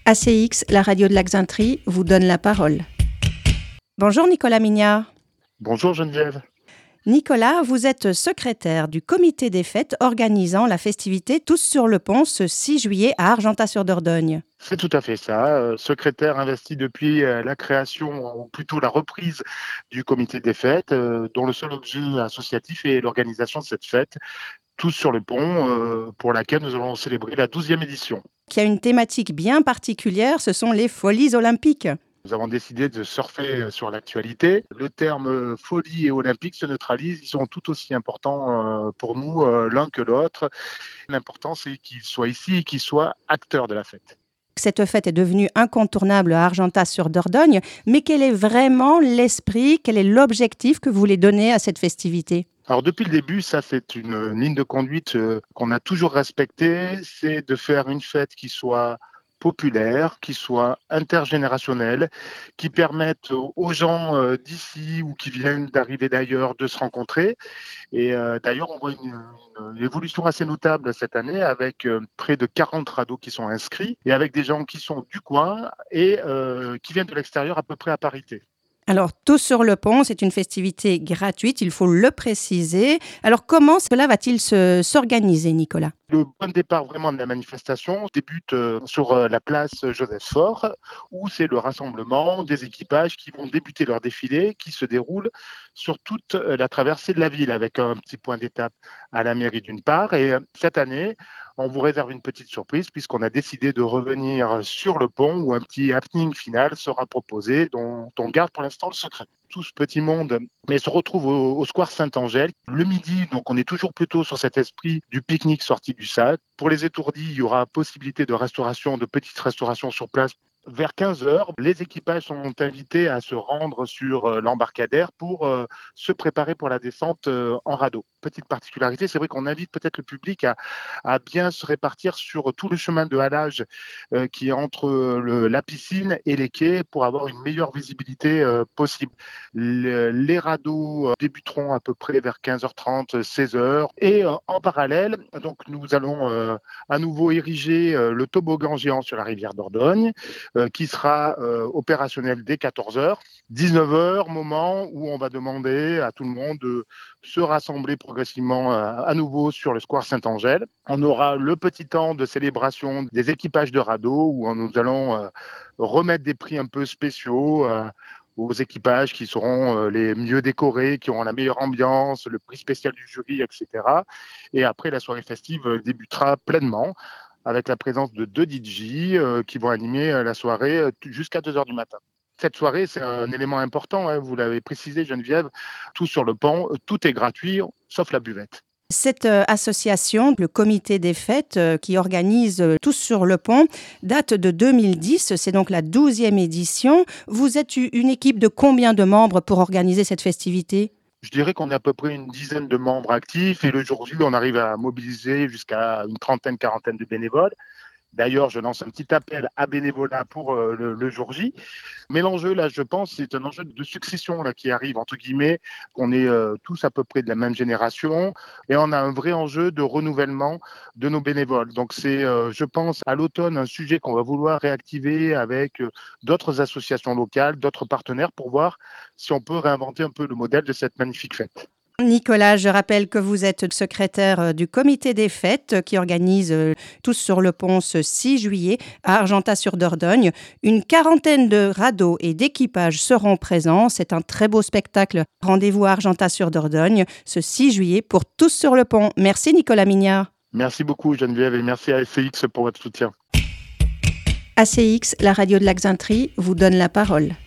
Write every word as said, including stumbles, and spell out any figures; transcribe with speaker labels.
Speaker 1: A C X, la radio de la Xainterie, vous donne la parole. Bonjour Nicolas Mignard.
Speaker 2: Bonjour Geneviève.
Speaker 1: Nicolas, vous êtes secrétaire du comité des fêtes organisant la festivité Tous sur le pont ce six juillet à Argentat-sur-Dordogne.
Speaker 2: C'est tout à fait ça. Euh, secrétaire investi depuis euh, la création, ou plutôt la reprise du comité des fêtes, euh, dont le seul objet associatif est l'organisation de cette fête Tous sur le pont, euh, pour laquelle nous allons célébrer la douzième édition.
Speaker 1: Qui a une thématique bien particulière, ce sont les Folies olympiques.
Speaker 2: Nous avons décidé de surfer sur l'actualité. Le terme folie et olympique se neutralisent. Ils sont tout aussi importants pour nous, l'un que l'autre. L'important, c'est qu'ils soient ici et qu'ils soient acteurs de la fête.
Speaker 1: Cette fête est devenue incontournable à Argentat-sur-Dordogne, mais quel est vraiment l'esprit, quel est l'objectif que vous voulez donner à cette festivité ?
Speaker 2: Alors depuis le début, ça c'est une ligne de conduite euh, qu'on a toujours respectée, c'est de faire une fête qui soit populaire, qui soit intergénérationnelle, qui permette aux gens euh, d'ici ou qui viennent d'arriver d'ailleurs de se rencontrer. Et euh, d'ailleurs, on voit une, une évolution assez notable cette année avec euh, près de quarante radeaux qui sont inscrits et avec des gens qui sont du coin et euh, qui viennent de l'extérieur à peu près à parité.
Speaker 1: Alors, Tous sur le pont, c'est une festivité gratuite, il faut le préciser. Alors, comment cela va-t-il se, s'organiser, Nicolas ?
Speaker 2: Le point de départ vraiment de la manifestation débute euh, sur euh, la place Joseph Faure, où c'est le rassemblement des équipages qui vont débuter leur défilé, qui se déroule sur toute euh, la traversée de la ville, avec un petit point d'étape à la mairie d'une part. Et euh, cette année, on vous réserve une petite surprise, puisqu'on a décidé de revenir sur le pont, où un petit happening final sera proposé, dont on garde pour l'instant le secret. Tout ce petit monde, mais se retrouve au, au square Saint-Angèle. Le midi, donc on est toujours plutôt sur cet esprit du pique-nique sorti du S A D. Pour les étourdis, il y aura possibilité de restauration, de petites restaurations sur place. Vers quinze heures, les équipages sont invités à se rendre sur euh, l'embarcadère pour euh, se préparer pour la descente euh, en radeau. Petite particularité, c'est vrai qu'on invite peut-être le public à, à bien se répartir sur tout le chemin de halage euh, qui est entre le, la piscine et les quais pour avoir une meilleure visibilité euh, possible. Le, les radeaux débuteront à peu près vers quinze heures trente, seize heures. Et euh, en parallèle, donc, nous allons euh, à nouveau ériger euh, le toboggan géant sur la rivière Dordogne, euh, qui sera euh, opérationnel dès quatorze heures. dix-neuf heures, moment où on va demander à tout le monde de se rassembler progressivement euh, à nouveau sur le square Saint-Angèle. On aura le petit temps de célébration des équipages de radeaux où nous allons euh, remettre des prix un peu spéciaux euh, aux équipages qui seront euh, les mieux décorés, qui auront la meilleure ambiance, le prix spécial du jury, et cetera. Et après, la soirée festive débutera pleinement avec la présence de deux D J euh, qui vont animer la soirée euh, jusqu'à deux heures du matin. Cette soirée, c'est un élément important, hein, vous l'avez précisé Geneviève, tout sur le pont, tout est gratuit, sauf la buvette.
Speaker 1: Cette euh, association, le comité des fêtes euh, qui organise euh, Tous sur le pont, date de deux mille dix, c'est donc la douzième édition. Vous êtes une équipe de combien de membres pour organiser cette festivité ?
Speaker 2: Je dirais qu'on est à peu près une dizaine de membres actifs et le jour J, on arrive à mobiliser jusqu'à une trentaine, quarantaine de bénévoles. D'ailleurs, je lance un petit appel à bénévolat pour euh, le, le jour J. Mais l'enjeu, là, je pense, c'est un enjeu de succession là, qui arrive, entre guillemets, qu'on est euh, tous à peu près de la même génération. Et on a un vrai enjeu de renouvellement de nos bénévoles. Donc, c'est, euh, je pense, à l'automne, un sujet qu'on va vouloir réactiver avec euh, d'autres associations locales, d'autres partenaires, pour voir si on peut réinventer un peu le modèle de cette magnifique fête.
Speaker 1: Nicolas, je rappelle que vous êtes secrétaire du comité des fêtes qui organise Tous sur le pont ce six juillet à Argentat-sur-Dordogne. Une quarantaine de radeaux et d'équipages seront présents. C'est un très beau spectacle. Rendez-vous à Argentat-sur-Dordogne ce six juillet pour Tous sur le pont. Merci Nicolas Mignard.
Speaker 2: Merci beaucoup Geneviève et merci à A C X pour votre soutien.
Speaker 1: A C X, la radio de la Xainterie, vous donne la parole.